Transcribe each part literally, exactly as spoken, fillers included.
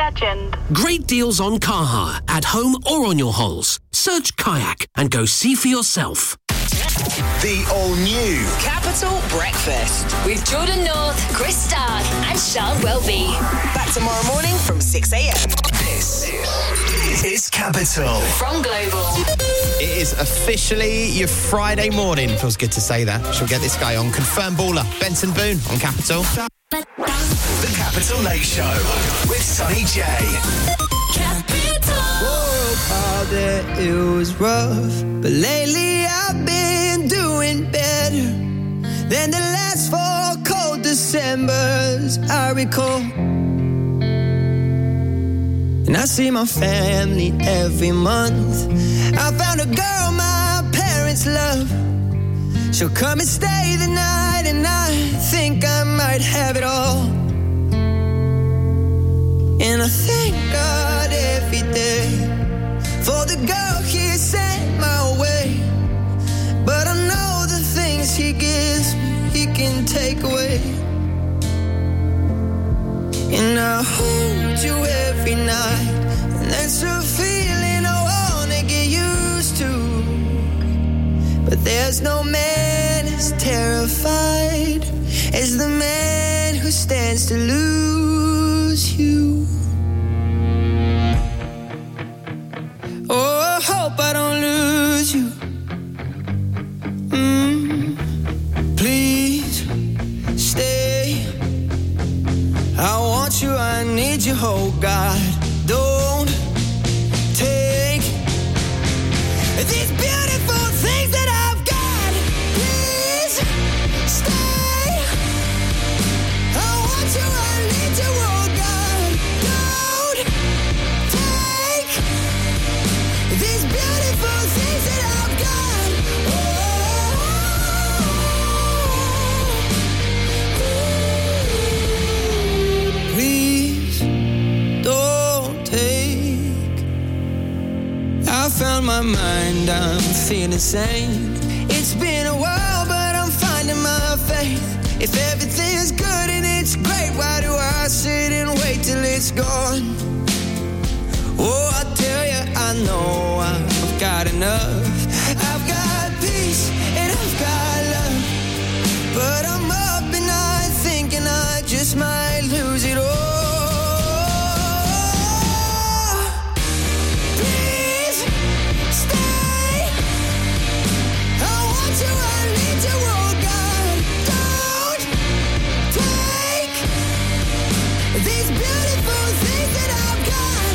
legend. Great deals on car hire, at home or on your hulls. Search Kayak and go see for yourself. The all-new Capital Breakfast with Jordan North, Chris Stark and Sean Welby. Back tomorrow morning from six a.m. This is Capital from Global. It is officially your Friday morning. Feels good to say that. Shall we get this guy on? Confirmed baller, Benson Boone on Capital. The Capital Late Show with Sonny J. All that it was rough, but lately I've been doing better than the last four cold Decembers I recall. And I see my family every month. I found a girl my parents love. She'll come and stay the night, and I think I might have it all. And I thank God every day for the girl he sent my way. But I know the things he gives me, he can take away. And I hold you every night, and that's a feeling I wanna get used to. But there's no man as terrified as the man who stands to lose you. Oh, I hope I don't lose you. Mm, please stay. I want you, I need you, oh God. Don't take these beautiful things that I've got. Please stay. I want you, I need you, oh God. Don't take these beautiful things that I've got. Oh, please don't take. I found my mind, I'm feeling sane. It's been a while, but I'm finding my faith. If everything's good and it's great, why do I sit and wait till it's gone? Oh, I tell you, I know I've got enough. I've got peace and I've got love. But I'm up and I'm thinking I just might lose it all. Please stay. I want you, I need you, oh God. Don't take these beautiful things that I've got.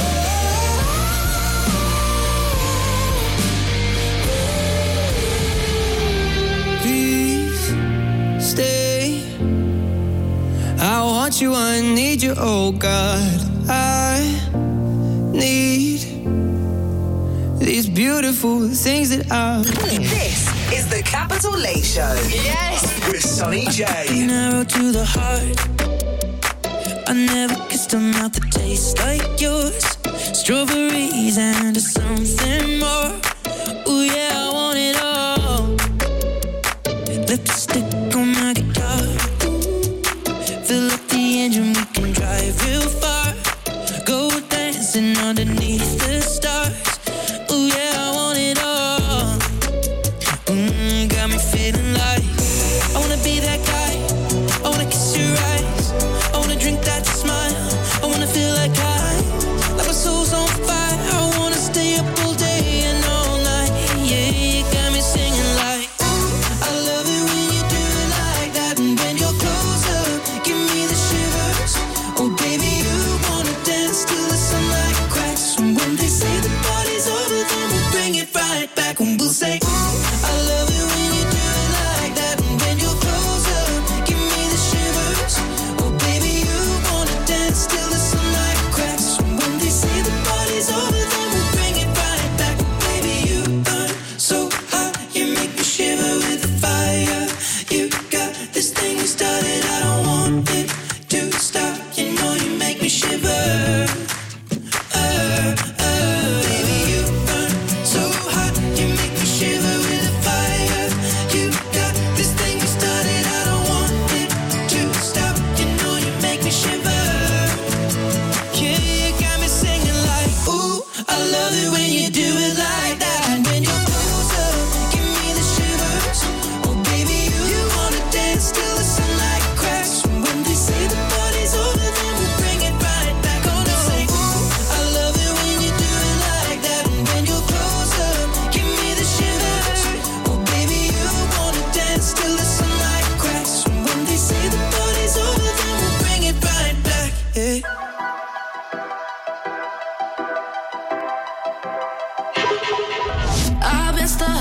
Please stay. I want you, I need you, oh God. I need these beautiful things that I. This is the Capital Late Show. Yes, with Sonny J. Narrow to the heart. I never kissed a mouth that tastes like yours. Strawberries and something more. Ooh yeah, I want it all. Lipstick on my guitar. Fill up the engine, we can drive real far. Go dancing underneath the stars. Ooh yeah, I want it all. Mm, got me feeling like I wanna be that guy. I wanna kiss your eyes. I wanna drink that smile. I wanna feel like I, like my soul's on fire. I wanna stay up all day and all night. Yeah, you got me singing like, I love it when you do it like that. And when you're closer, give me the shivers. Oh baby, you wanna dance till the sunlight cracks. And when they say the party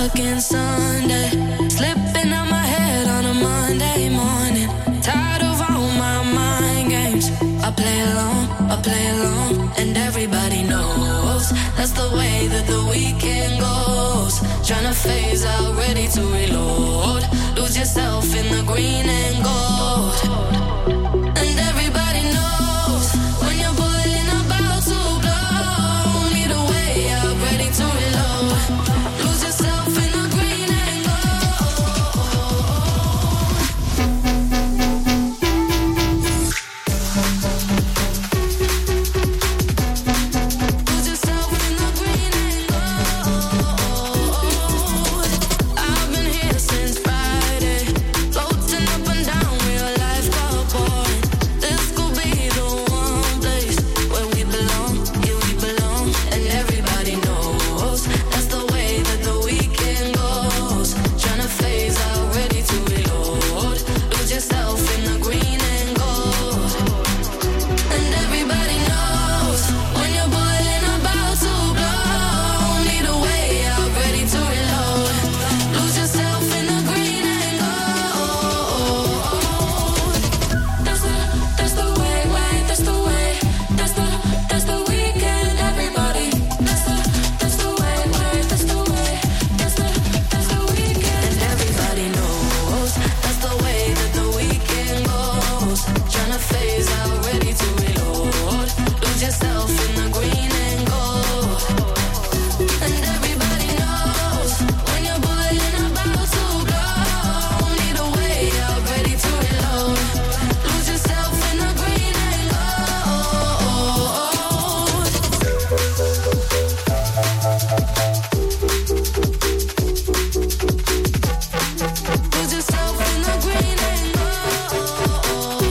fucking Sunday. Slipping out my head on a Monday morning. Tired of all my mind games. I play along, I play along, and everybody knows that's the way that the weekend goes. Tryna phase out, ready to reload. Lose yourself in the green and gold. And everybody knows when you're boiling about to blow. Need a way out, ready to reload. Lose yourself in the green and I've been here since Friday, floating up and down, real life got boring. This could be the one place where we belong, yeah we belong, and everybody knows that's the way that the weekend goes. Tryna phase out, ready to reload. Lose yourself in the green and gold. And everybody knows when you're boiling about to blow. Need a way out, ready to reload. Lose yourself in the green and gold. That's the, that's the way, way, that's the way. That's the, that's the weekend, everybody. That's the, that's the way, way, that's the way. That's the, that's the weekend. And everybody knows that's the way that the weekend goes. Tryna phase out, ready to reload. Lose yourself in the green and gold. And everybody knows when you're boiling about to blow. Need a way out, ready to reload. Lose yourself in the green and gold. Lose yourself in the green and gold.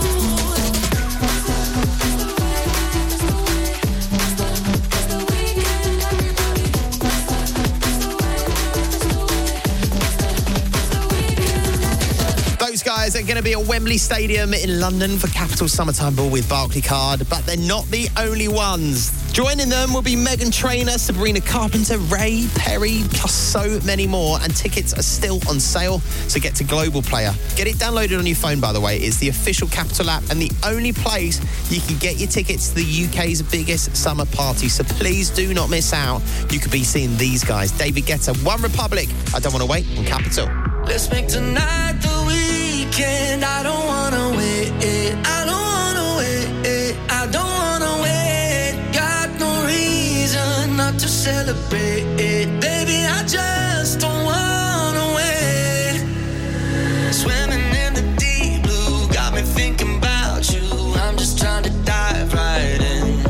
Those guys are going to be at Wembley Stadium in London for Capital Summertime Ball with Barclaycard, but they're not the only ones. Joining them will be Meghan Trainor, Sabrina Carpenter, Ray, Perry, plus so many more, and tickets are still on sale, so get to Global Player. Get it downloaded on your phone, by the way. It's the official Capital app and the only place you can get your tickets to the U K's biggest summer party, so please do not miss out. You could be seeing these guys, David Guetta, One Republic, I Don't Want to Wait, on Capital. Let's make tonight the weekend. I don't wanna wait. I don't wanna wait. I don't wanna wait. Got no reason not to celebrate. Baby, I just don't wanna wait. Swimming in the deep blue, got me thinking about you. I'm just trying to dive right in.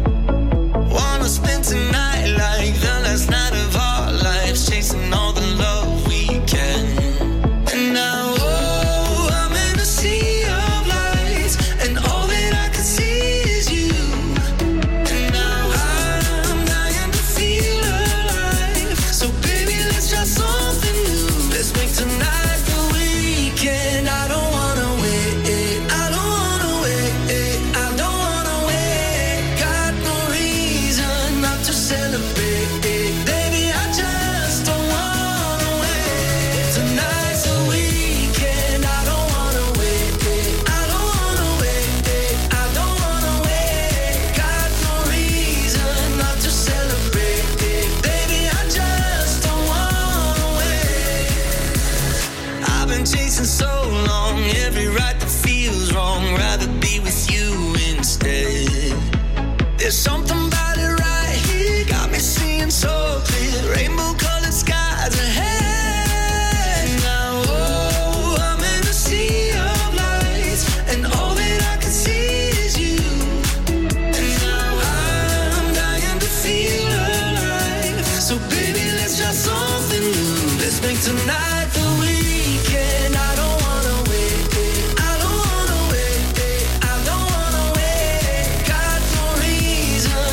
Wanna spend tonight like the last night of our lives, chasing all the love we can. And now, oh, I'm in a sea of lights, and all that I can see is you. And now I'm dying to feel alive. So baby, let's try something new. Let's make tonight the weekend. I don't wanna wait. I don't wanna wait. I don't wanna wait. Got no reason not to celebrate. Baby, I just don't wanna wait. Tonight's the weekend. I don't wanna wait. I don't wanna wait. I don't wanna wait. Got no reason not to celebrate. Baby, I just don't wanna wait. I've been chasing so long, every right that feels wrong. Rather be with you instead. There's something about it right here, got me seeing so clear. Rainbow colored skies ahead. Now, oh, I'm in a sea of lights, and all that I can see is you. And now I'm dying to feel alive. So baby, let's try something new. Let's make tonight the weekend. I don't wanna wait. I don't wanna wait. I don't wanna wait. Got no reason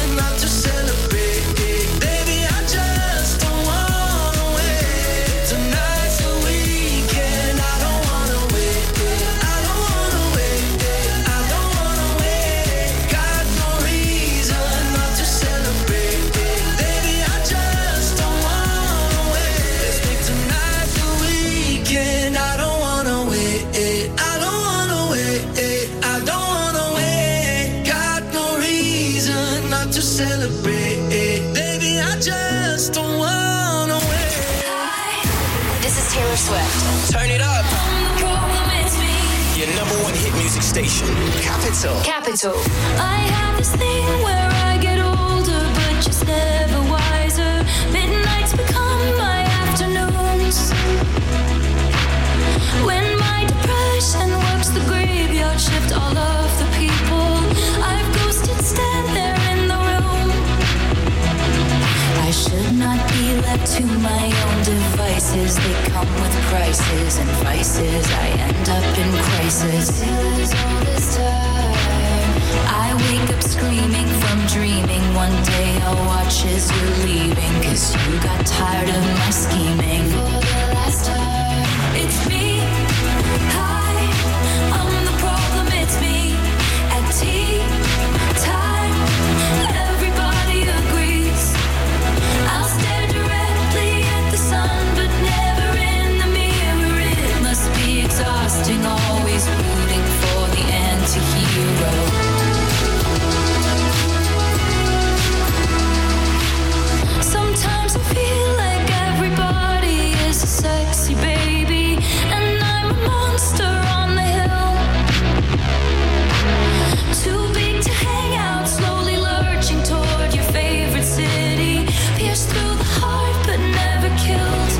out to celebrate. Baby, I just don't wanna wait. This is Taylor Swift. Turn it up. The problem is me. Your number one hit music station, Capital. Capital. I have this thing where I get older, but just never wiser. Midnights become my afternoons. When my depression works the graveyard shift, all of the people I've ghosted stand there in the room. I should not be left to my own devices. They come with prices and vices. I end up in crisis. Till all this time, I wake up screaming from dreaming. One day I'll watch as you're leaving, 'cause you got tired of my scheming. For the last time, it's me. Hi, I'm the problem, it's me. At tea time, everybody agrees. I'll stare directly at the sun, but never in the mirror. It must be exhausting, always rooting for the anti-hero. Sometimes I feel like everybody is a sexy baby, and I'm a monster on the hill. Too big to hang out, slowly lurching toward your favorite city. Pierced through the heart, but never killed.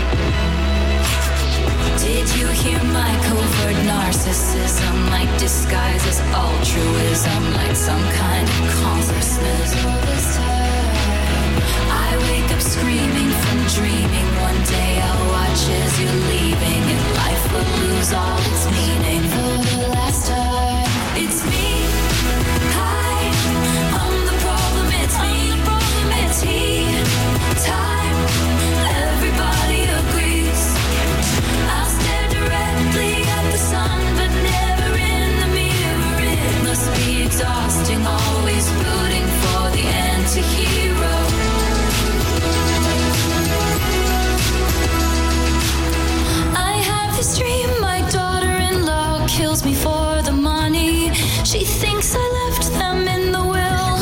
Did you hear my covert narcissism? Like disguise as altruism, like some kind of consciousness. All this time, I wake up screaming from dreaming. One day I'll watch as you're leaving, and life will lose all its meaning. For the last time, it's me. Hi, I'm the problem, it's me. At tea time, everybody agrees. I'll stare directly at the sun, but never in the mirror. It must be exhausting, always rooting for the anti-hero. I have this dream, my daughter-in-law kills me for the money. She thinks I left them in the will.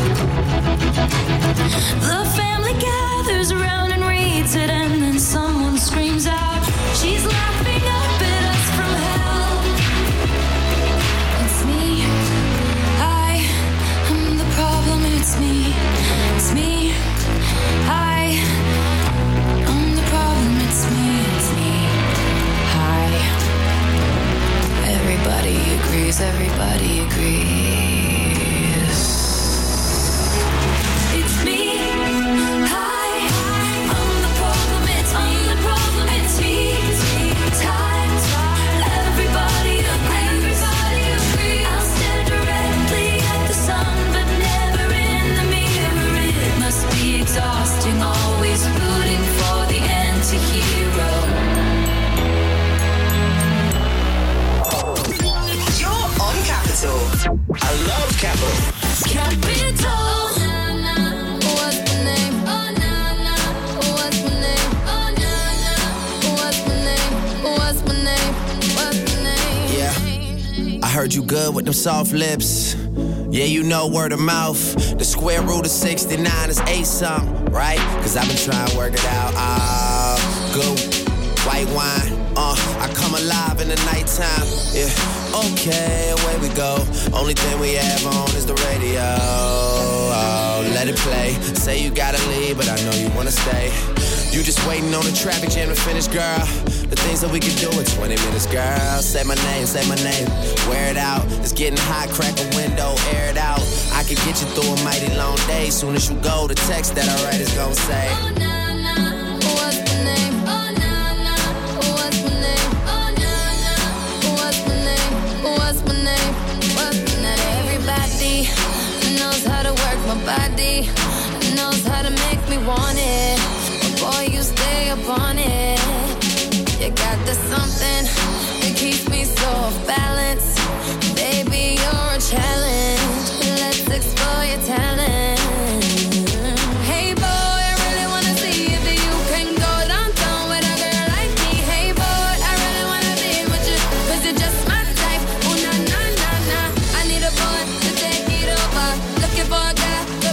The family gathers around and reads it, and then someone screams out, she's laughing up at us from hell. It's me. I am the problem, it's me. It's me. I am the problem, it's me. It's me. Hi. Everybody agrees, everybody agrees. It's me. Hi. I'm the problem, it's me. I'm the problem, it's me. Time. Everybody agrees. Everybody agrees. I'll stare directly at the sun, but never in the mirror. It must be exhausting, always rooting for the anti-hero. You're on Capital. I love Capital. Capital. What's my name? Oh, na, na. What's my name? Oh, na, na. What's my name? What's my name? What's my name? Yeah. I heard you good with them soft lips. Yeah, you know word of mouth. The square root of sixty-nine is eight something, right? Cause I've been trying to work it out. Ah, good white wine. Uh, I come alive in the nighttime. Yeah, okay, away we go. Only thing we have on is the radio. Oh, let it play. Say you gotta leave, but I know you wanna stay. You just waiting on the traffic jam to finish, girl. The things that we could do in twenty minutes, girl. Say my name, say my name. Wear it out. It's getting hot, crack a window, air it out. I could get you through a mighty long day. Soon as you go, the text that I write is gonna say, Oh, na, na. What's my name? Oh, na, na. What's my name? Oh, na, na. What's my name? What's my name? What's my name? Everybody knows how to work my body, knows how to make me want it. But boy, you stay up on it. You got the something that keeps me so off balance. Baby, you're a challenge. Let's explore your talent. Hey boy, I really wanna see if you can go downtown with a girl like me. Hey boy, I really wanna be with you, 'cause you're just my type. Oh na na na na, I need a boy to take it over. Looking for a guy to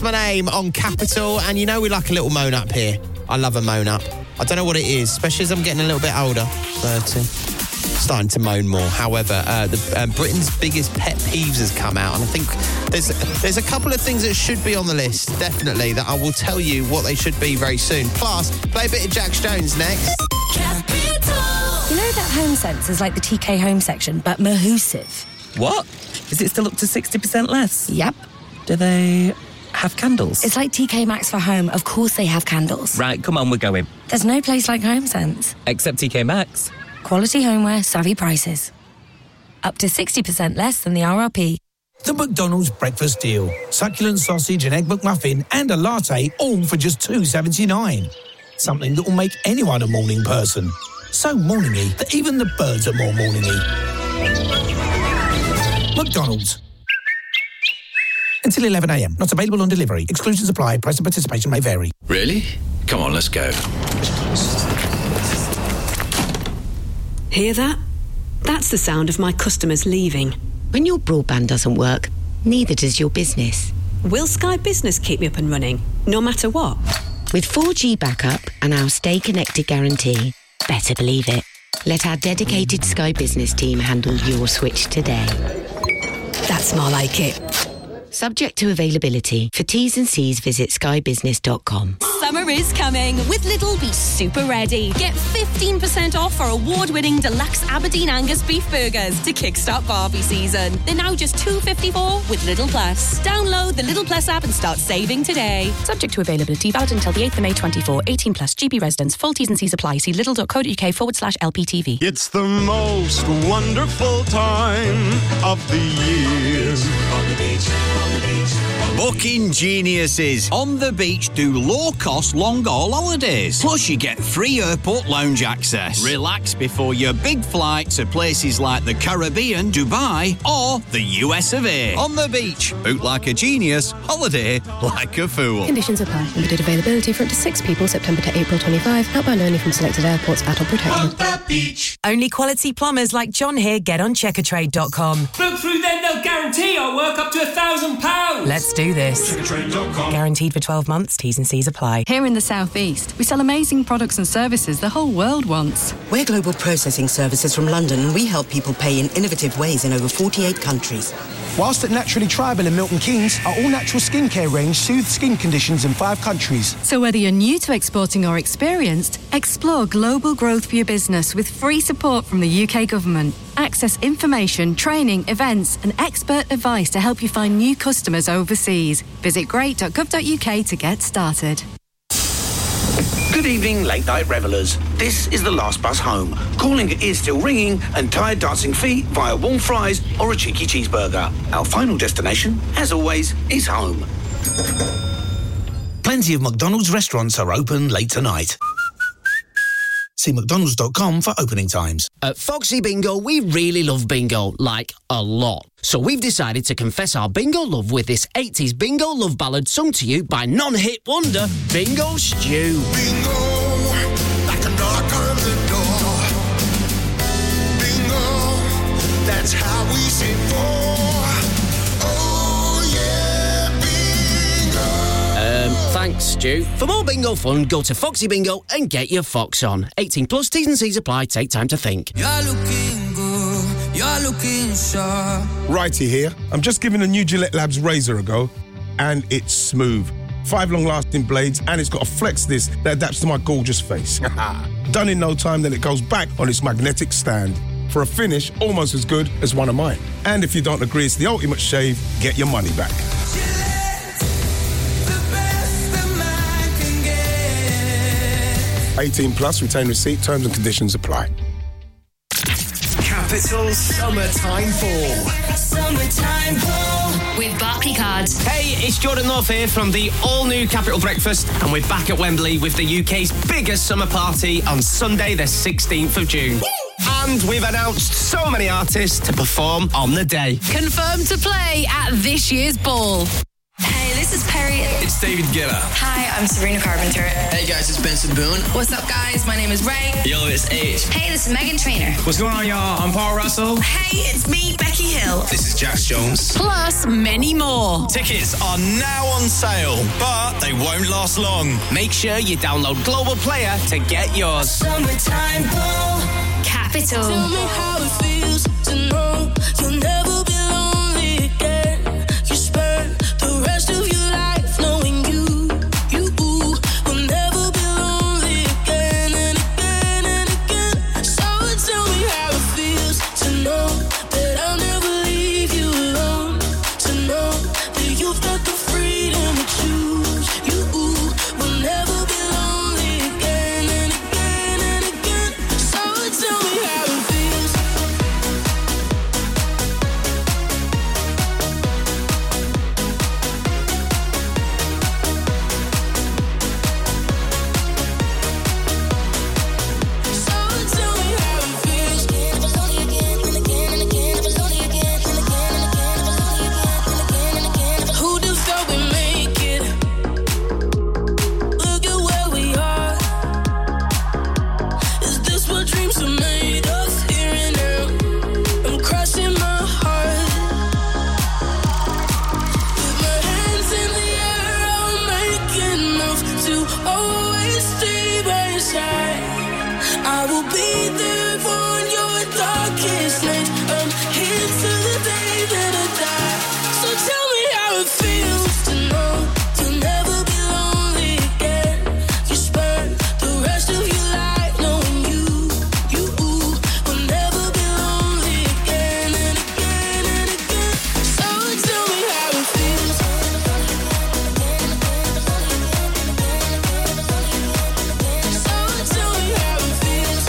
What's My Name on Capital. And you know we like a little moan up here. I love a moan up. I don't know what it is, especially as I'm getting a little bit older. thirty. Starting to moan more. However, uh, the, um, Britain's biggest pet peeves has come out, and I think there's there's a couple of things that should be on the list, definitely, that I will tell you what they should be very soon. Plus, play a bit of Jax Jones next. You know that Home Sense is like the T K Home section, but Mahusive. What? Is it still up to sixty percent less? Yep. Do they have candles? It's like T K Maxx for home. Of course they have candles. Right, come on, we're going. There's no place like Home Sense. Except T K Maxx. Quality homeware, savvy prices. Up to sixty percent less than the R R P. The McDonald's breakfast deal. Succulent sausage and egg McMuffin and a latte, all for just two dollars seventy-nine. Something that will make anyone a morning person. So morningy that even the birds are more morningy. McDonald's. Until eleven a.m. Not available on delivery. Exclusions apply. Price and participation may vary. Really? Come on, let's go. Hear that? That's the sound of my customers leaving. When your broadband doesn't work, neither does your business. Will Sky Business keep me up and running, no matter what? With four G backup and our Stay Connected guarantee, better believe it. Let our dedicated Sky Business team handle your switch today. That's more like it. Subject to availability. For T's and C's, visit sky business dot com. Summer is coming with Lidl Be Super Ready. Get fifteen percent off our award-winning deluxe Aberdeen Angus beef burgers to kickstart Barbie season. They're now just two dollars fifty-four with Lidl Plus. Download the Lidl Plus app and start saving today. Subject to availability. Valid until the eighth of May twenty-four. eighteen plus. G B residents. Full T's and C's apply. See lidl.co.uk forward slash LPTV. It's the most wonderful time of the year. On the beach. Booking geniuses. On the beach do low-cost long-haul holidays. Plus you get free airport lounge access. Relax before your big flight to places like the Caribbean, Dubai or the U S of A. On the beach. Book like a genius. Holiday like a fool. Conditions apply. Limited availability for up to six people September to April twenty-fifth. Outbound only from selected airports. Battle protected. On the beach. Only quality plumbers like John here get on checkertrade dot com. Book through then they'll guarantee our work up to a thousand pounds. Let's do this. Guaranteed for twelve months. T's and C's apply. Here in the South East, we sell amazing products and services the whole world wants. We're global processing services from London, and we help people pay in innovative ways in over forty-eight countries. Whilst at Naturally Tribal in Milton Keynes, our all-natural skincare range soothes skin conditions in five countries. So whether you're new to exporting or experienced, explore global growth for your business with free support from the U K government. Access information, training, events and expert advice to help you find new customers overseas. Visit great dot gov dot U K to get started. Good evening, late-night revellers. This is the last bus home. Calling is still ringing and tired dancing feet via warm fries or a cheeky cheeseburger. Our final destination, as always, is home. Plenty of McDonald's restaurants are open late tonight. See mcdonalds dot com for opening times. At Foxy Bingo, we really love bingo, like a lot. So we've decided to confess our bingo love with this eighties bingo love ballad sung to you by non-hit wonder Bingo Stew. Bingo, like a knock on the door. Bingo, that's how we say for. Oh yeah, bingo. Um, thanks, Stu. For more bingo fun, go to Foxy Bingo and get your fox on. eighteen plus, T's and C's apply. Take time to think. You're looking good, you're looking sharp. Righty here. I'm just giving the new Gillette Labs razor a go, and it's smooth. Five long-lasting blades, and it's got a flex disc that adapts to my gorgeous face. Done in no time, then it goes back on its magnetic stand. For a finish almost as good as one of mine. And if you don't agree it's the ultimate shave, get your money back. eighteen plus, retain receipt, terms and conditions apply. Capital Summertime Ball. Summertime Ball with Barclaycard. Hey, it's Jordan North here from the all-new Capital Breakfast, and we're back at Wembley with the U K's biggest summer party on Sunday the sixteenth of June. Woo! And we've announced so many artists to perform on the day. Confirmed to play at this year's ball. Hey, this is Perry. It's David Guetta. Hi, I'm Sabrina Carpenter. Hey guys, it's Benson Boone. What's up, guys? My name is Ray. Yo, it's H. Hey, this is Megan Trainor. What's going on, y'all? I'm Paul Russell. Hey, it's me, Becky Hill. This is Jax Jones. Plus many more. Tickets are now on sale, but they won't last long. Make sure you download Global Player to get yours. Summertime Ball. Capital. Tell me how it feels to know you'll never be lonely again. You spend the rest of your life knowing you, you will never be lonely again and again and again. So tell me how it feels to know that I'll never leave you alone. To know that you've got the freedom to choose. You will never be lonely again and again and again. So tell me how it feels. So tell me how it feels. Never lonely again and again and again. Never lonely again and again and again. Never lonely again and again and again. Who'd have thought we'd make it? Look at where we are. Is this what dreams are made of? Here and now, I'm crossing my heart. With my hands in the air, I'll make enough to always stay by your side. I will be there for your darkest night. I'm here till the day that I die. So tell me how it feels to know you'll never be lonely again. You spend the rest of your life knowing you, you will never be lonely again and again and again. So tell me how it feels. So tell me how it feels.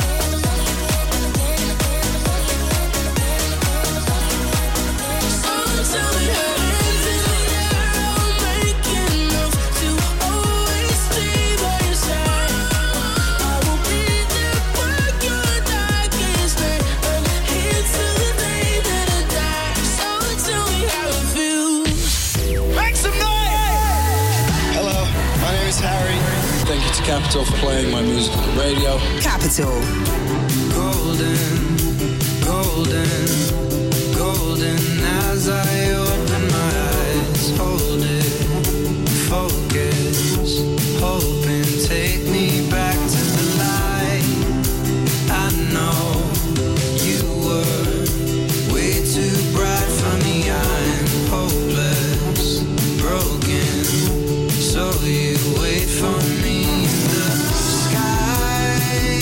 So tell me how hands in the air, I'll make enough to always stay by your side. I will be there for your darkest night. I'm here till the day that I die. So tell me how it feels. Make some noise! Hello, my name is Harry. Thank you to Capital for playing my music on the radio. Capital. Golden, golden, golden as I open my eyes. Hold it, focus, hoping, take me back to the light. I know you were way too bright for me. I'm hopeless, broken, so you wait for me in the sky.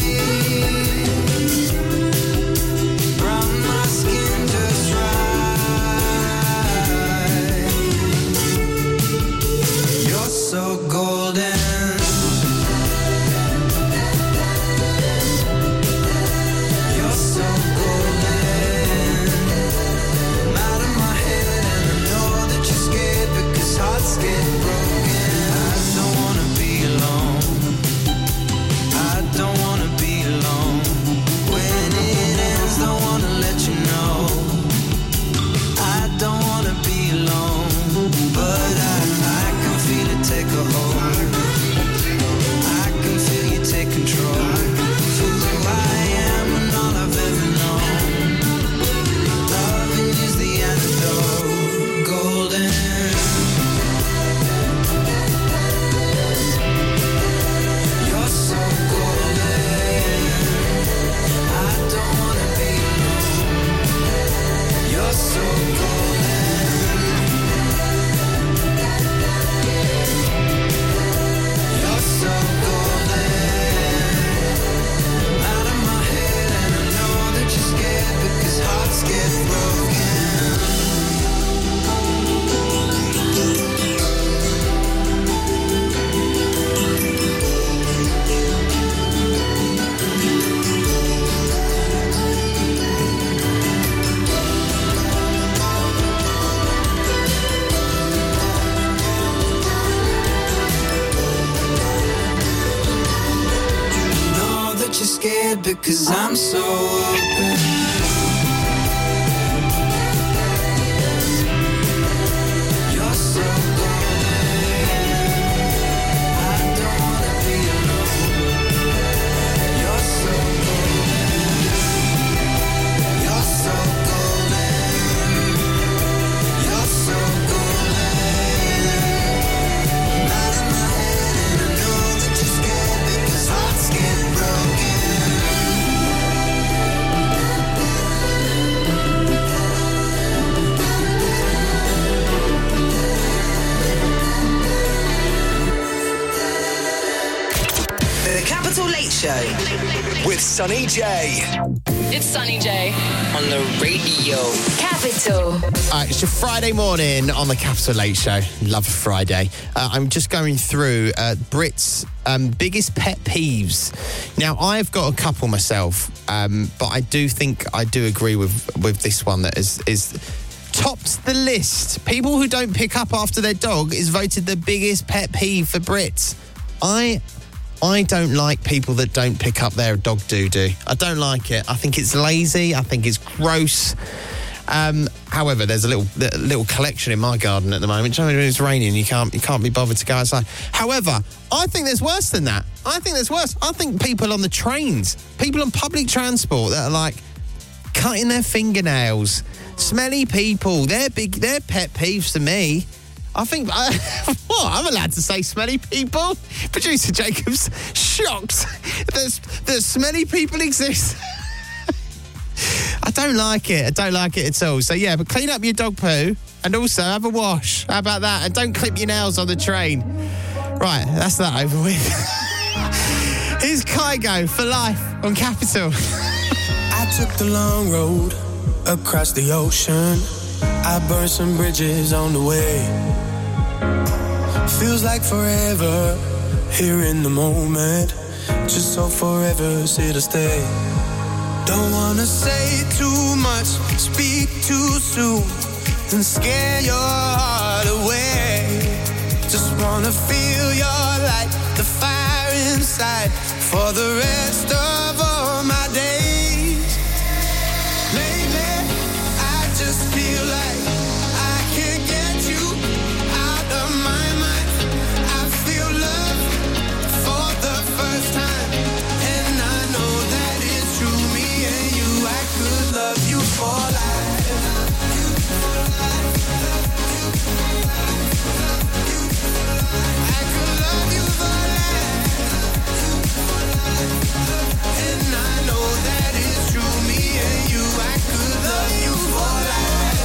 Brown my skin just right. You're so golden. You're so golden. I'm out of my head and I know that you're scared because hearts get broken. I don't wanna be alone. I don't wanna be alone. When it ends, don't wanna let you know. I don't wanna be alone, but I, I can feel it take a hold. I can feel you take control. For who I am and all I've ever known. Loving is the antidote. Golden. You're so golden. I don't wanna be alone. You're so golden. You're so golden. Out of my head and I know that you're scared because hearts get broken. Know that you're scared because I'm so open. You're so golden. Capital Late Show with Sunny J. It's Sunny J on the radio. Capital. Uh, it's your Friday morning on the Capital Late Show. Love a Friday. Uh, I'm just going through uh, Brit's um, biggest pet peeves. Now, I've got a couple myself, um, but I do think I do agree with with this one that is is topped the list. People who don't pick up after their dog is voted the biggest pet peeve for Brits. I I don't like people that don't pick up their dog doo-doo. I don't like it. I think it's lazy. I think it's gross. Um, however, there's a little a little collection in my garden at the moment. You know, when it's raining, you can't you can't be bothered to go outside. However, I think there's worse than that. I think there's worse. I think people on the trains, people on public transport that are like cutting their fingernails, smelly people. They're big. They're pet peeves to me. I think, uh, what? I'm allowed to say smelly people? Producer Jacob's shocked that, that smelly people exist. I don't like it. I don't like it at all. So, yeah, but clean up your dog poo and also have a wash. How about that? And don't clip your nails on the train. Right, that's that over with. Here's Kygo for life on Capital. I took the long road across the ocean. I burned some bridges on the way. Feels like forever here in the moment. Just so forever's here to stay. Don't wanna say too much, speak too soon, and scare your heart away. Just wanna feel your light, the fire inside, for the rest of all my days. Lately, I just feel like I can't get you out of my mind. I feel love for the first time, and I know that it's true. Me and you, I could love you for life. I could love you for life. And I know that it's true. Me and you, I could love you for life.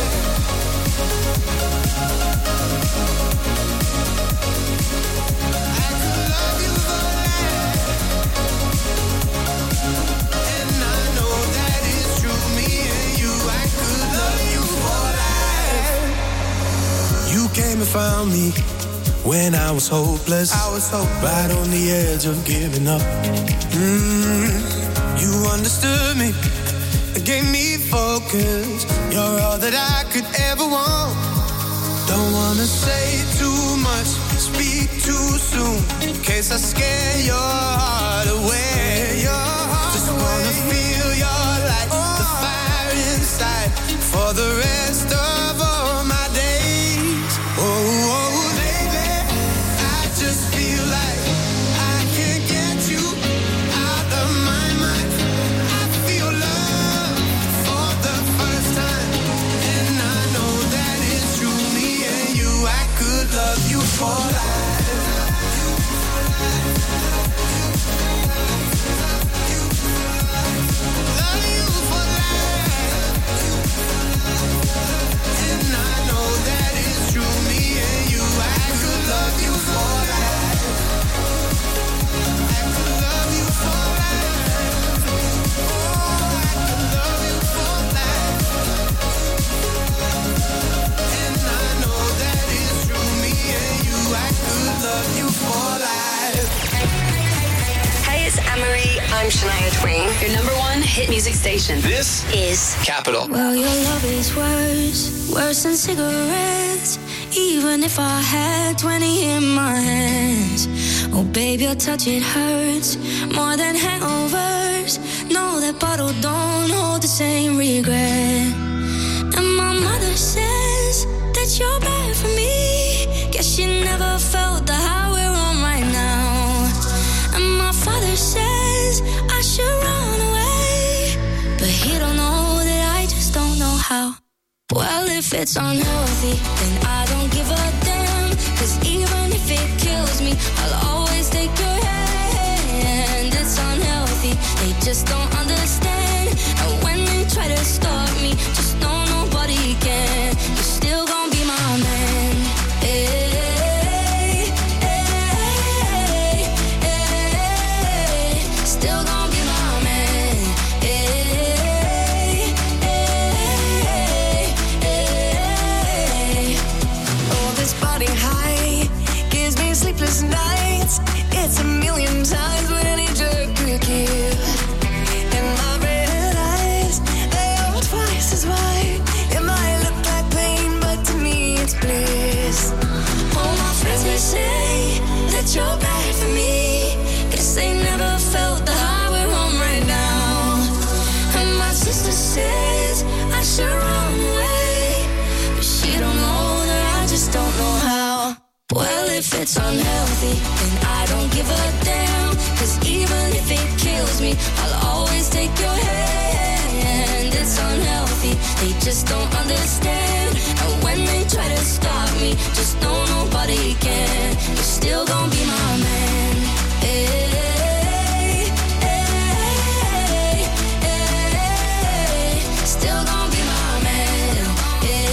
I could love you for life. And I know that it's true. Me and you, I could love you for life. You came and found me when I was hopeless. I was hopeless. Right on the edge of giving up. Mm, you understood me, gave me focus. You're all that I could ever want. Don't wanna say too much, speak too soon, in case I scare your heart away. Your heart Just away. Wanna feel your light, oh. the fire inside, for the rest of all my days. Oh, oh, baby, I just feel like I can't get you out of my mind. I feel love for the first time, and I know that it's true. Me and you, I could love you for life. Love you for life. And I know that it's true. Me and you, I could love you for life. I could love you for life. Oh, I could love you for life. And I know that it's true. Me and you, I could love you for life. Hey, it's Emery. I'm Shania Twain. Your number one hit music station. This is Capital. Well, your love is worse, worse than cigarettes. Even if I had twenty in my hands. Oh, babe, your touch, it hurts more than hangovers. No, that bottle don't hold the same regret. And my mother says that you're bad for me. Guess she never felt the high we're on right now. And my father says I should run away, but he don't know that I just don't know how. Well, if it's unhealthy, then I don't give a damn. Cause even if it kills me, I'll always take your hand. It's unhealthy, they just don't understand. And when they try to stop me, just know nobody can. You're still gonna be my man. Hey, hey, hey, hey. nights. It's a million times what any jerk could give. And my red eyes, they are twice as wide. It might look like pain, but to me it's bliss. All my friends may say that you're bad for me, guess they never felt the high we're on right now. And my sister says I should run away, but she don't know that I just don't know how. Well, if it's unhealthy, then I don't give a damn, cause even if it kills me, I'll always take your hand. It's unhealthy, they just don't understand. And when they try to stop me, just know nobody can. You're still gonna be my man. Hey, hey, hey, still gonna be my man. Hey,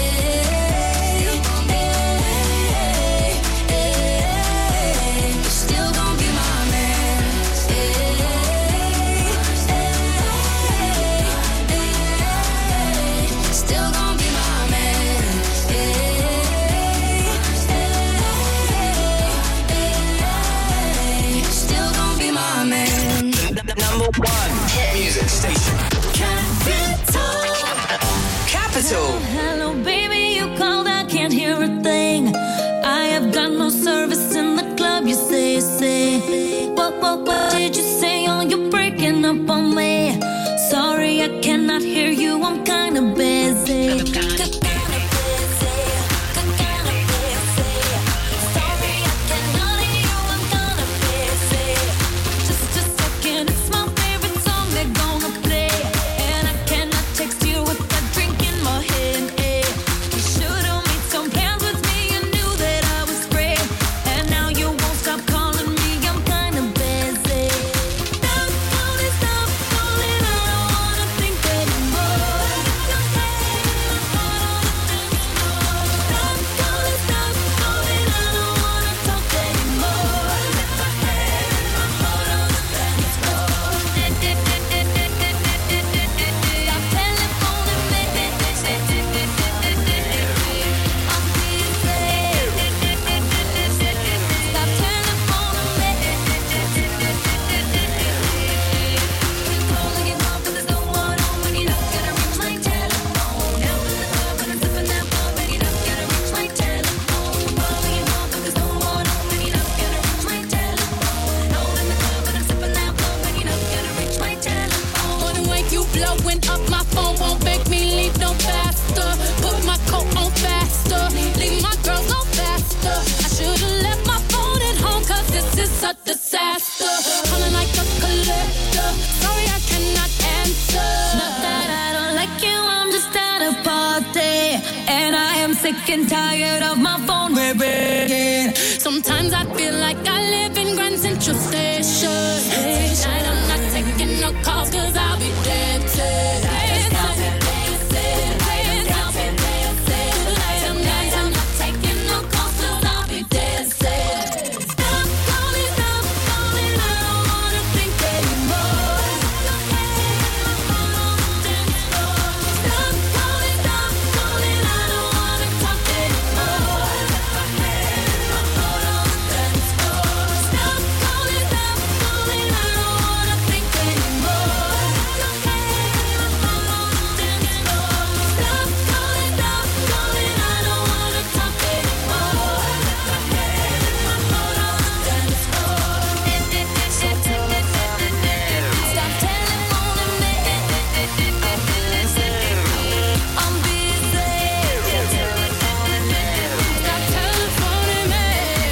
hey, hey, you're still gonna be my man. Hey, hey, hey, still gonna be my man. Hey, hey, still gonna be my man. Number one hit music station. Capital. Capital. Hello, baby, you called, I can't hear a thing. I have got no service in the club, you say, you say. What, what, what did you say? Oh, you're breaking up on me. Sorry, I cannot hear you, I'm kinda busy. Just a second, it's my favorite song they're gonna play. And I cannot text you with that drink in my hand. eh. You should've made some plans with me, you knew that I was free. And now you won't stop calling me, I'm kinda busy. Stop calling, stop calling, I don't wanna think anymore. Stop calling, stop calling, I don't wanna talk anymore. Wanna wake you blowing up, my phone won't make me leave no faster. Put my coat on faster, leave my girls on faster. I should've left my phone at home, cause this is a disaster. Calling like a collector, sorry I cannot answer. Not that I don't like you, I'm just at a party. And I am sick and tired of my phone ringing. Sometimes I feel like I live in Grand Central Station. Tonight I'm not taking no calls, cause I'll be dancing. Tonight I'm not taking no calls, cause I'll be dancing. Stop calling, stop calling, I don't wanna think anymore. Stop calling, stop calling, I don't wanna talk anymore. Stop calling, stop calling, I don't wanna think anymore. Stop calling, stop calling, I don't wanna talk anymore. Stop telephoning me, I'm busy. Stop telefoning me.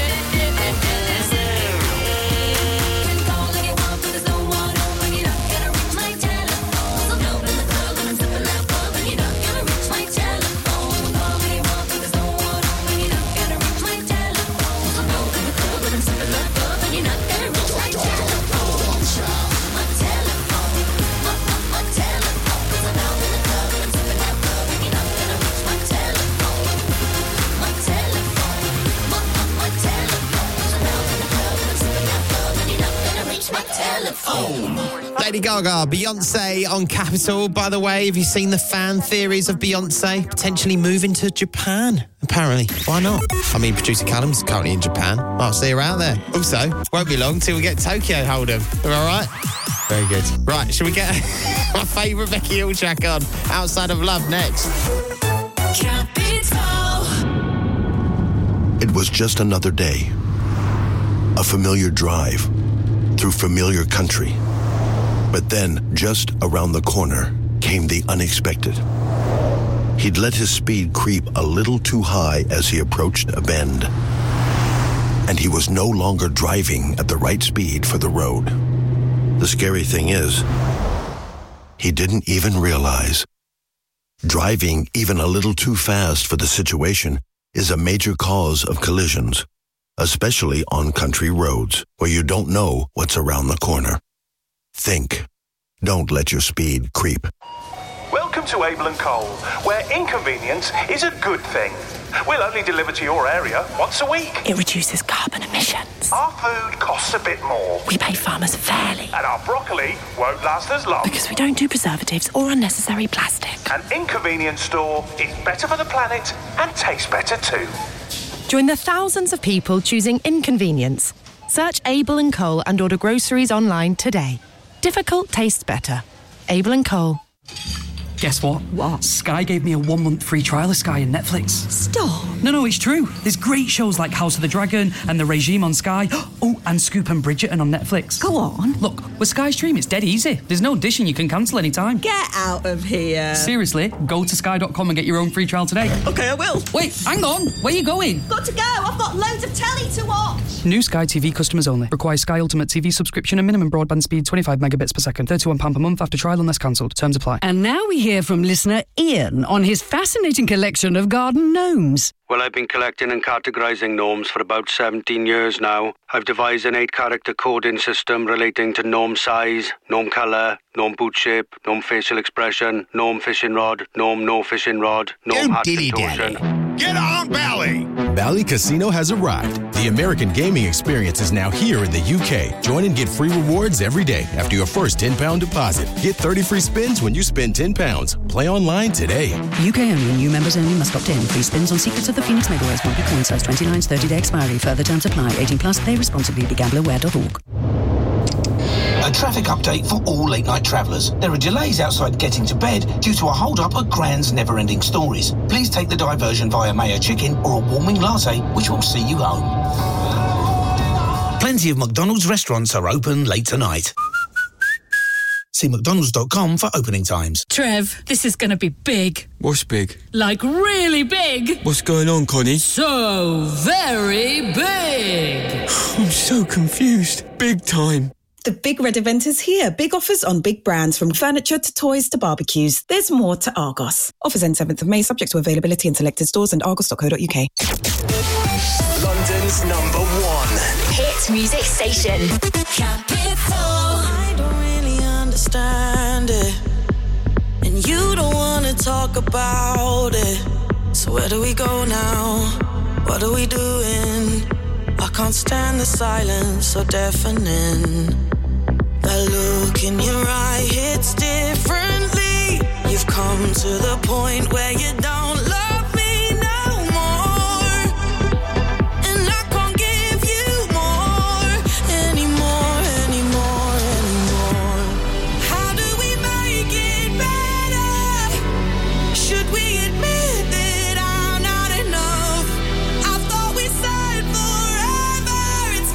Call if you want, but there's no one home when you're not gonna reach my telephone. I'm out in the club and I'm sipping that bub and you're not gonna reach my telephone. Call if you want, but there's no one home when you're not gonna reach my telephone. I'm out in the club and I'm sipping that bub and you're not gonna reach my telephone. My telephone, my, my, my telephone. 'Cause I'm out in the club and I'm sipping that bub and you're not gonna reach my telephone. My telephone, my, my, my telephone. 'Cause I'm out in the club and I'm sipping that bub and you're not gonna reach my telephone. Lady Gaga, Beyonce on Capital. By the way, have you seen the fan theories of Beyonce potentially moving to Japan? Apparently. Why not? I mean, producer Callum's currently in Japan. Might see her out there. Also, won't be long till we get Tokyo Hold'em. All right? Very good. Right, shall we get my favourite Becky Hill track on? Outside of Love next. Capital. It was just another day. A familiar drive through familiar country. But then, just around the corner, came the unexpected. He'd let his speed creep a little too high as he approached a bend. And he was no longer driving at the right speed for the road. The scary thing is, he didn't even realize. Driving even a little too fast for the situation is a major cause of collisions, especially on country roads where you don't know what's around the corner. Think. Don't let your speed creep. Welcome to Abel and Cole, where inconvenience is a good thing. We'll only deliver to your area once a week. It reduces carbon emissions. Our food costs a bit more. We pay farmers fairly. And our broccoli won't last as long. Because we don't do preservatives or unnecessary plastic. An inconvenience store is better for the planet and tastes better too. Join the thousands of people choosing inconvenience. Search Abel and Cole and order groceries online today. Difficult tastes better. Abel and Cole. Guess what? What? Sky gave me a one-month free trial of Sky and Netflix. Stop. No, no, it's true. There's great shows like House of the Dragon and The Regime on Sky. Oh, and Scoop and Bridgerton on Netflix. Go on. Look, with Sky Stream, it's dead easy. There's no addition you can cancel anytime. Get out of here. Seriously, go to sky dot com and get your own free trial today. Okay, I will. Wait, hang on. Where are you going? Got to go. I've got loads of telly to watch. New Sky T V customers only. Requires Sky Ultimate T V subscription and minimum broadband speed twenty-five megabits per second. thirty-one pounds per month after trial unless cancelled. Terms apply. And now we hear from listener Ian on his fascinating collection of garden gnomes. Well, I've been collecting and categorising gnomes for about seventeen years now. I've devised an eight-character coding system relating to gnome size, gnome colour, gnome boot shape, gnome facial expression, gnome fishing rod, gnome no fishing rod, gnome hat contortion. Get on Bally! Bally Casino has arrived. The American gaming experience is now here in the U K. Join and get free rewards every day after your first ten pounds deposit. Get thirty free spins when you spend ten pounds. Play online today. U K only. New members only must opt in. Free spins on Secrets of the Phoenix Megaways. Won't be coin size twenty-nine, thirty-day expiry. Further terms apply. eighteen plus. Play responsibly. Be gambler aware dot org. A traffic update for all late-night travellers. There are delays outside getting to bed due to a hold-up at Grand's Never-Ending Stories. Please take the diversion via Mayo Chicken or a warming latte, which will see you home. Plenty of McDonald's restaurants are open late tonight. See mcdonalds dot com for opening times. Trev, this is going to be big. What's big? Like really big. What's going on, Connie? So very big. I'm so confused. Big time. The Big Red event is here. Big offers on big brands from furniture to toys to barbecues. There's more to Argos. Offers end seventh of May, subject to availability in selected stores and argos dot co dot uk. London's number one hit music station. Capital. I don't really understand it, and you don't want to talk about it. So where do we go now? What are we doing? I can't stand the silence so deafening. That look in your eye hits differently. You've come to the point where you don't love me no more, and I can't give you more anymore, anymore, anymore. How do we make it better? Should we admit that I'm not enough? I thought we said forever. It's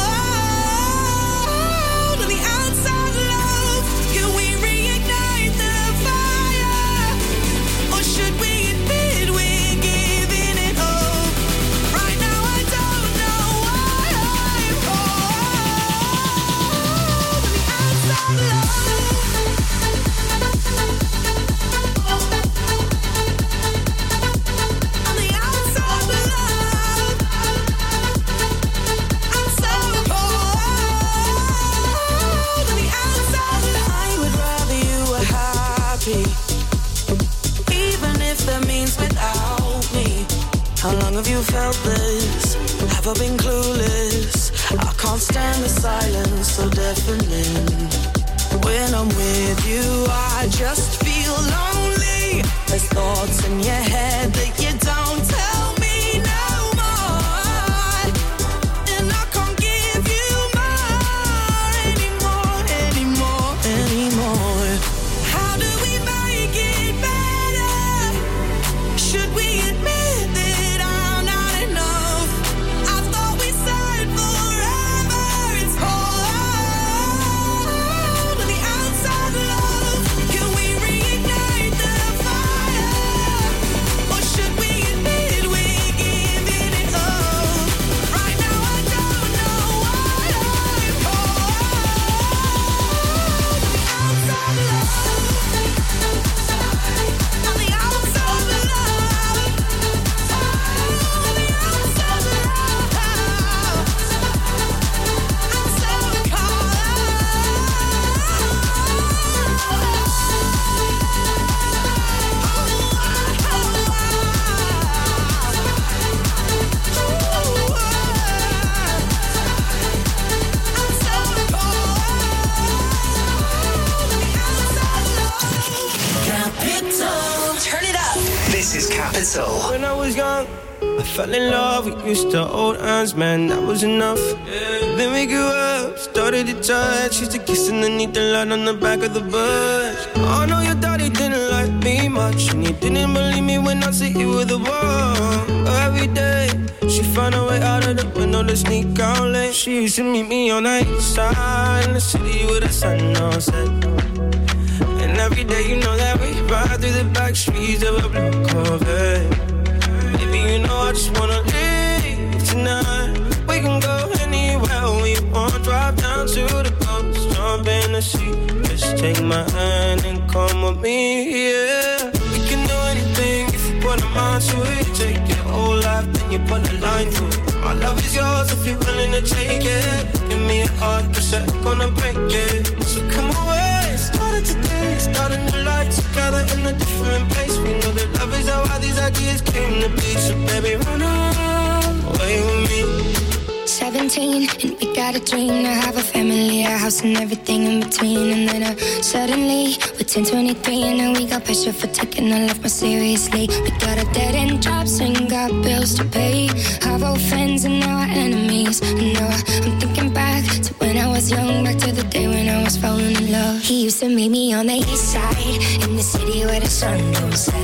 cold on the outside, love. Can we reignite the fire? Or should we admit we're giving it up? Right now I don't know why I'm cold on the outside, on the outside, love. I'm so cold on the outside. I would rather you were happy, even if that means without me. How long have you felt this? Have I been clueless? I can't stand the silence so deafening. We're Capital. When I was young, I fell in love, we used to hold hands, man, that was enough. Yeah. Then we grew up, started to touch, used to kiss underneath the light on the back of the bus. I know your daddy didn't like me much, and he didn't believe me when I said you were the one. Every day, she found a way out of the window to sneak out late. She used to meet me on the east side, in the city with the sun on set. And every day, you know that we ride through the back streets of a blue Corvette. You know I just wanna leave tonight. We can go anywhere we want. Drive down to the coast, jump in the sea. Just take my hand and come with me, yeah. We can do anything if you put a mind to it. Take your whole life, then you put a line through it. My love is yours if you're willing to take it. Give me a heart, cause I'm gonna break it. So come away, started today, starting the life together in a different place. We know that love is how all these ideas came to be. So baby, run away with me. seventeen, and we got a dream to have a family, a house and everything in between. And then uh, suddenly, we're ten twenty-three, and now we got pressure for taking our life more seriously. We got a dead-end jobs and got bills to pay. Our old friends and now our enemies. And now I'm thinking back to when I was young, back to the day when I was falling in love. He used to meet me on the east side, in the city where the sun don't set.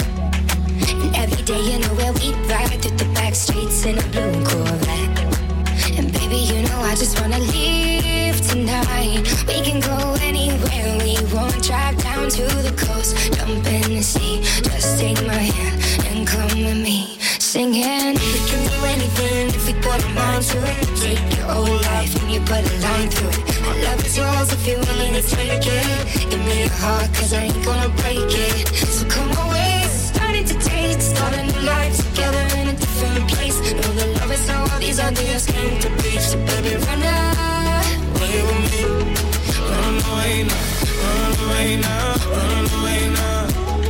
And every day, you know where we ride through the back streets in a blue Corvette. And baby, you know I just wanna leave tonight. We can go anywhere we want. Drive down to the coast, jump in the sea. Just take my hand and come with me, singing. We can do anything if we put a mind to it. Take your whole life and you put a line through it. My love is yours if you're willing to take it. Give me a heart, cause I ain't gonna break it. So come away, starting to taste, starting a life together in a different place. Know the love is how all these ideas came to be. So baby, run away with me. Run away now, run away now, run away now.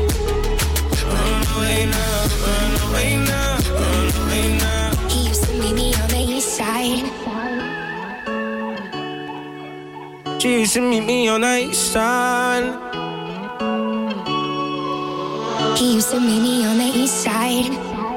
Run away now, run away now, run away now. He used to meet me on the east side. She used to meet me on the east side. He used to meet me on the east side.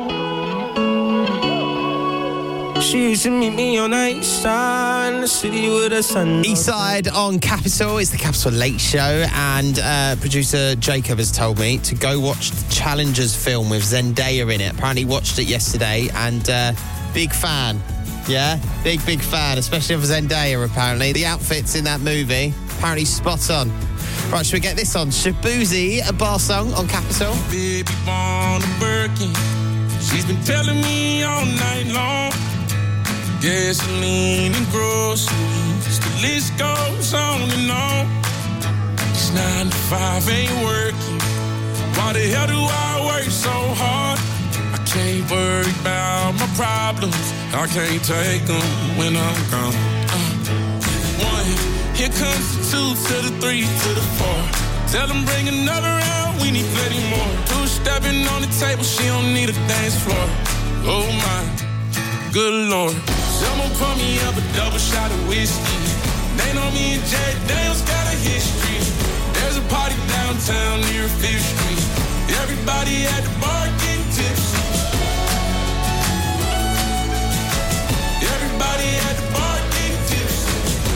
She used to meet me on the east side, in the city with the sun. East side on Capital. It's the Capital Late Show, and uh, producer Jacob has told me to go watch the Challengers film with Zendaya in it. Apparently watched it yesterday, and uh, big fan. Yeah, big, big fan, especially of Zendaya, apparently. The outfits in that movie, apparently spot on. Right, should we get this on? Shabuzi, a bar song on Capital. Baby born a Birkin. She's been telling me all night long. Gasoline and groceries, the list goes on and on. It's nine to five, ain't working. Why the hell do I work so hard? I can't worry about my problems. I can't take them when I'm gone. Uh, one, here comes the two to the three to the four. Tell them bring another round, we need plenty more. Two stepping on the table, she don't need a dance floor. Oh my, good Lord. Someone pour me up a double shot of whiskey. They know me and Jay Daniels got a history. There's a party downtown near Fifth Street. Everybody at the bar getting tipsy. Everybody at the bar getting tipsy.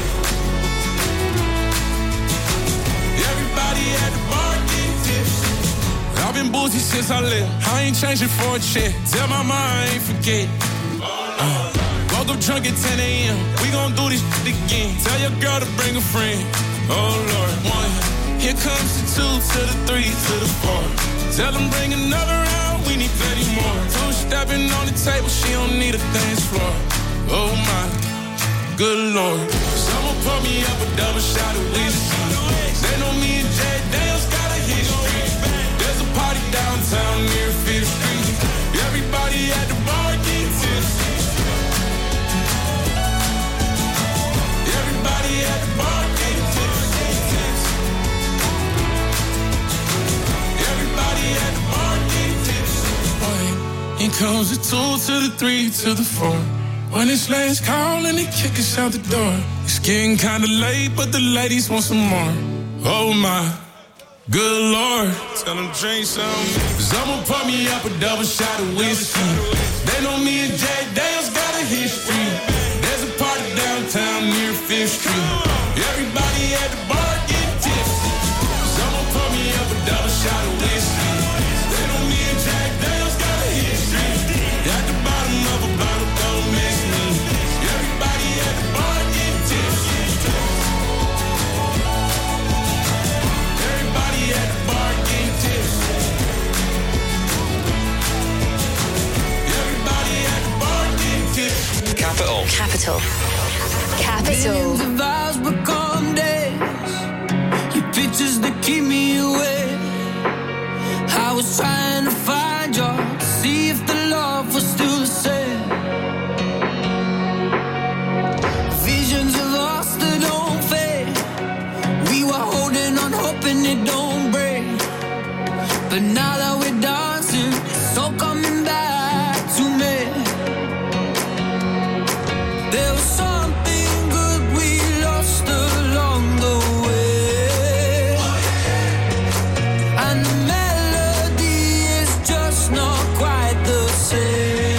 Everybody at the bar getting tipsy. I've been boozy since I left. I ain't changing for a check. Tell my mom I ain't forget. Uh. Woke up drunk at ten a.m. We gon' do this shit again. Tell your girl to bring a friend. Oh Lord, one. Here comes the two to the three to the four. Tell them bring another round. We need plenty more. Two stepping on the table. She don't need a dance floor. Oh my, good Lord. Someone pour me up a double shot of whiskey. They know me and Jay Daniels got a history. There's a party downtown near Fifth Street. Everybody at the bar getting tipsy. Everybody at the bar getting tipsy. Everybody at the bar getting tipsy. Here comes the two to the three to the four. When it's last call and they kick us out the door. It's getting kinda late, but the ladies want some more. Oh my, Good Lord, tell them drink some. Cause I'ma pour me up a double shot of whiskey. They know me and Jay Dale's got a history. There's a party downtown near Fifth Street. Everybody at the bar getting tipsy. Cause I'ma pour me up a double shot of whiskey. They know me and Jack Dale's got a history. At the bottom of a bottle, don't miss me. Everybody at the bar getting tipsy. Everybody at the bar getting tipsy. Everybody at the bar getting tipsy. Capital. Capital. Capital. Millions of hours become days. Your pictures that keep me awake. I was trying to find you, to see if the love was still the same. Visions of us that don't fade. We were holding on, hoping it don't break. But now that we're dancing, it's all coming back to me. There was something good we lost along the way. And the melody is just not quite the same.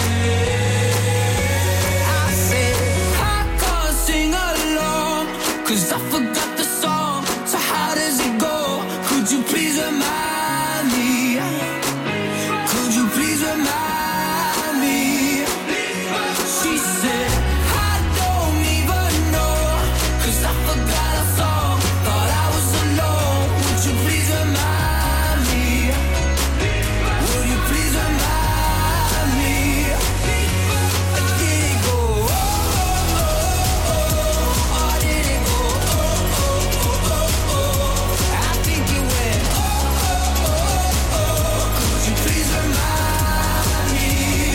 I said, I can't sing along, cause I forgot the song. So how does it go? Could you please remind me? Could you please remind me? She said, I don't even know, cause I forgot our song. Thought I was alone. Would you please remind me? Would you please remind me? Did it go? Oh, oh, oh, oh. Or did it go? Oh, oh, oh, oh, oh. I think it went. Oh, oh, oh, oh. Could you please remind me?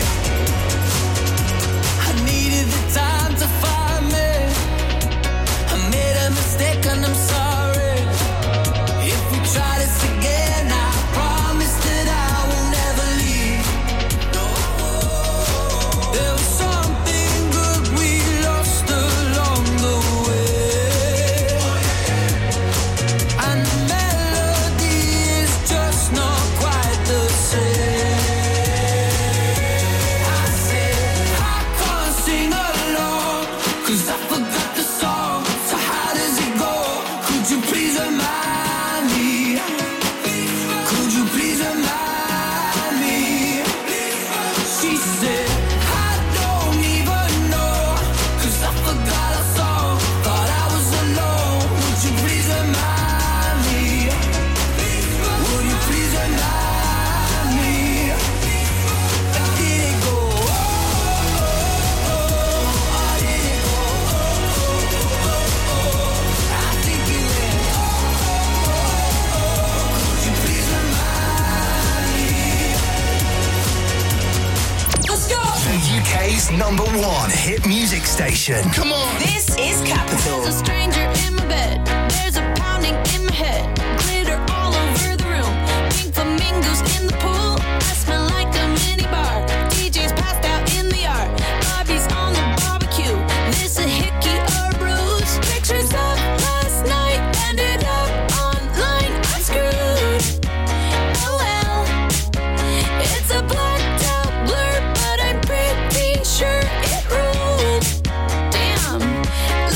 I needed the time to find me. I made a mistake and I'm sorry. If we try this again, I promise that I will never leave. No, I won't. There was something good we lost along the way. And the melody is just not quite the same. I said, I can't sing along, cause I forgot the song. So how does it go? Could you please remind me? Could you please remind me? She said, I don't even know, cause I forgot our song. Thought I was alone. Would you please remind me? Would you please remind me? Did it go? Oh, oh, oh. Or did it go? Oh, oh, oh. I think it went. Oh, oh, oh. Could you please remind me? Let's go! The U K's number one hit music station. Come on. This is Capital. There's a stranger in my bed. There's a pounding in my head. Glitter all over the room. Pink flamingos in the pool. I smell like a mini bar. D J's passed out in the yard. Bobby's on the barbecue. This a hickey or a bruise. Pictures of last night ended up online. I'm screwed. Oh well. It's a blacked out blur, but I'm pretty sure it ruled. Damn.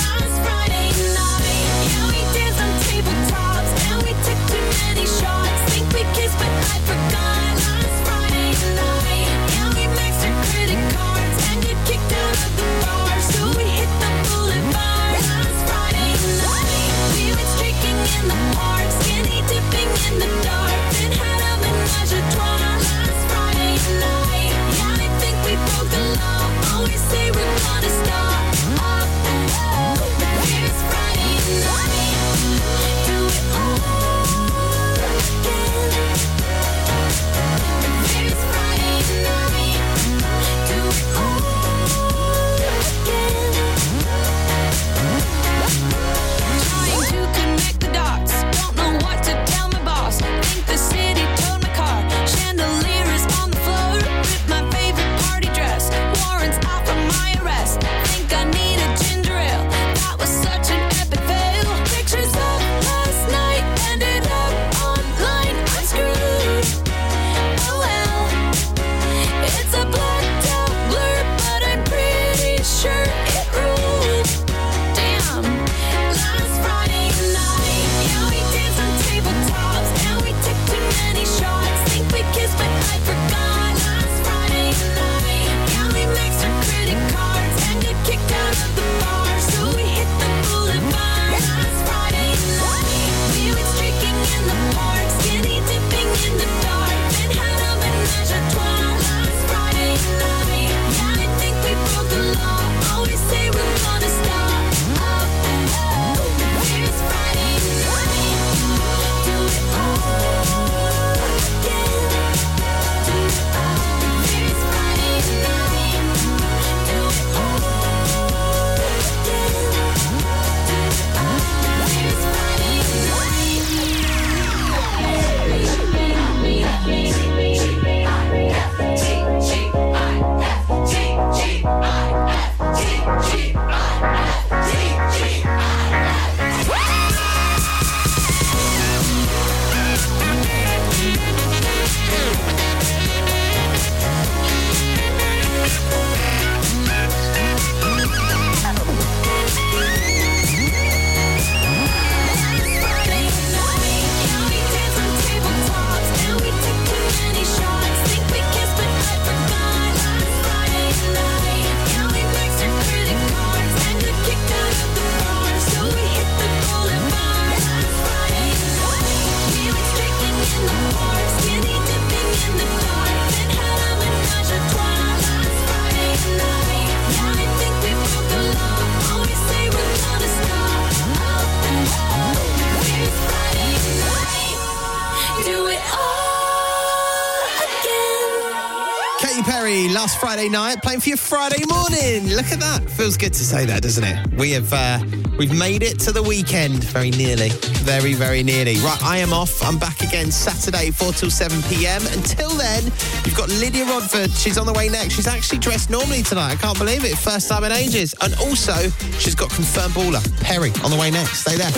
Ferry, last Friday night, playing for your Friday morning. Look at that. Feels good to say that, doesn't it? We have, uh, we've made it to the weekend, very nearly. Very, very nearly. Right, I am off. I'm back again Saturday, four till seven p.m. Until then, you've got Lydia Rodford. She's on the way next. She's actually dressed normally tonight. I can't believe it. First time in ages. And also, she's got confirmed baller, Perry, on the way next. Stay there.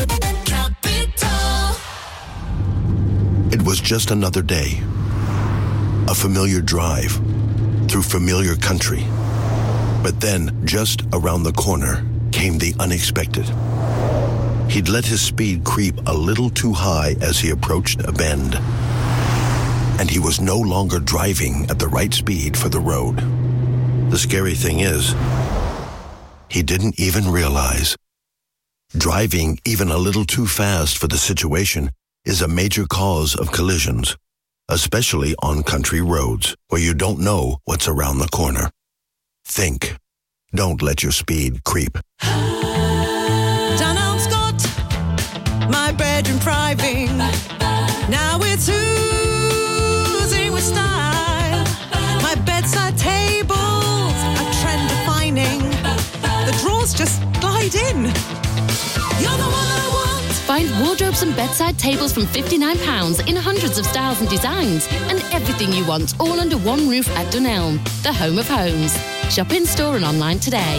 It was just another day. A familiar drive through familiar country. But then, just around the corner, came the unexpected. He'd let his speed creep a little too high as he approached a bend. And he was no longer driving at the right speed for the road. The scary thing is, he didn't even realize. Driving even a little too fast for the situation is a major cause of collisions, especially on country roads where you don't know what's around the corner. Think. Don't let your speed creep. Done Scott, my bedroom thriving. Now it's oozing with style. My bedside tables are trend defining. The drawers just glide in. You're the one I want. Find wardrobes and bedside tables from fifty-nine pounds in hundreds of styles and designs, and everything you want all under one roof at Dunelm, the home of homes. Shop in store and online today.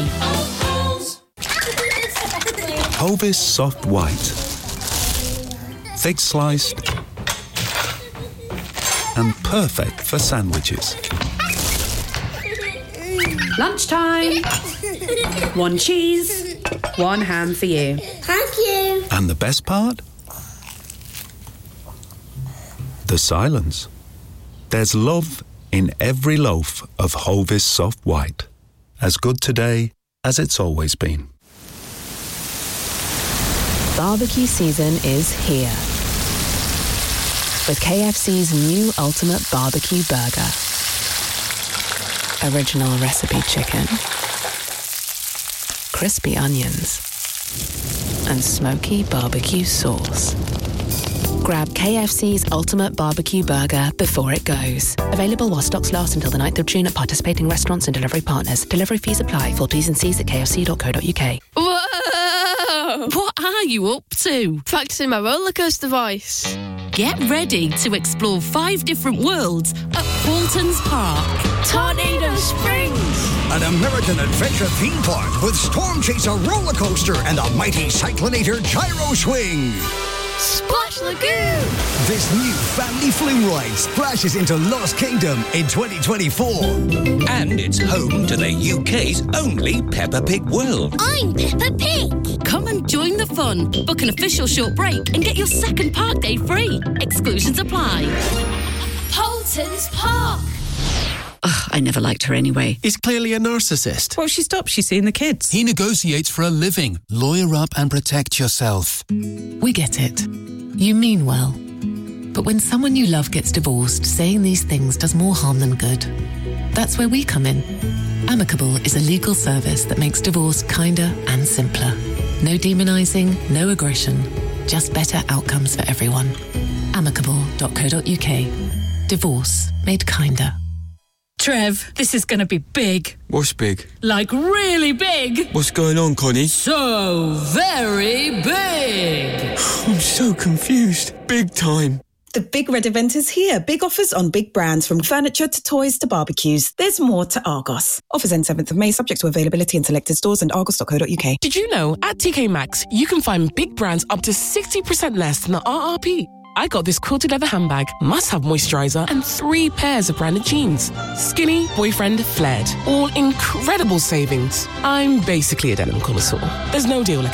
Hovis Soft White. Thick sliced and perfect for sandwiches. Lunchtime. One cheese, one ham for you. Thank you. And the best part? The silence. There's love in every loaf of Hovis Soft White. As good today as it's always been. Barbecue season is here. With K F C's new Ultimate Barbecue Burger. Original recipe chicken. Crispy onions. And smoky barbecue sauce. Grab K F C's Ultimate Barbecue Burger before it goes. Available while stocks last until the ninth of June at participating restaurants and delivery partners. Delivery fees apply. Full T's and C's at k f c dot co dot u k. Whoa! What are you up to? Practicing my roller coaster voice. Get ready to explore five different worlds at Paultons Park. Tornado Springs! An American adventure theme park with Storm Chaser roller coaster and a mighty Cyclonator gyro swing. Splash Lagoon! This new family fling ride splashes into Lost Kingdom in twenty twenty-four. And it's home to the U K's only Peppa Pig world. I'm Peppa Pig. Come and join the fun. Book an official short break and get your second park day free. Exclusions apply. Paultons Park! Ugh, I never liked her anyway. He's clearly a narcissist. Well, she stopped. She's seeing the kids. He negotiates for a living. Lawyer up and protect yourself. We get it. You mean well. But when someone you love gets divorced, saying these things does more harm than good. That's where we come in. Amicable is a legal service that makes divorce kinder and simpler. No demonising, no aggression. Just better outcomes for everyone. amicable dot co dot u k. Divorce made kinder. Trev, this is going to be big. What's big? Like really big. What's going on, Connie? So very big. I'm so confused. Big time. The big red event is here. Big offers on big brands from furniture to toys to barbecues. There's more to Argos. Offers end seventh of May, subject to availability in selected stores and argos dot co dot u k. Did you know at T K Maxx, you can find big brands up to sixty percent less than the R R P? I got this quilted leather handbag, must-have moisturizer, and three pairs of branded jeans. Skinny, boyfriend, flared. All incredible savings. I'm basically a denim connoisseur. There's no deal like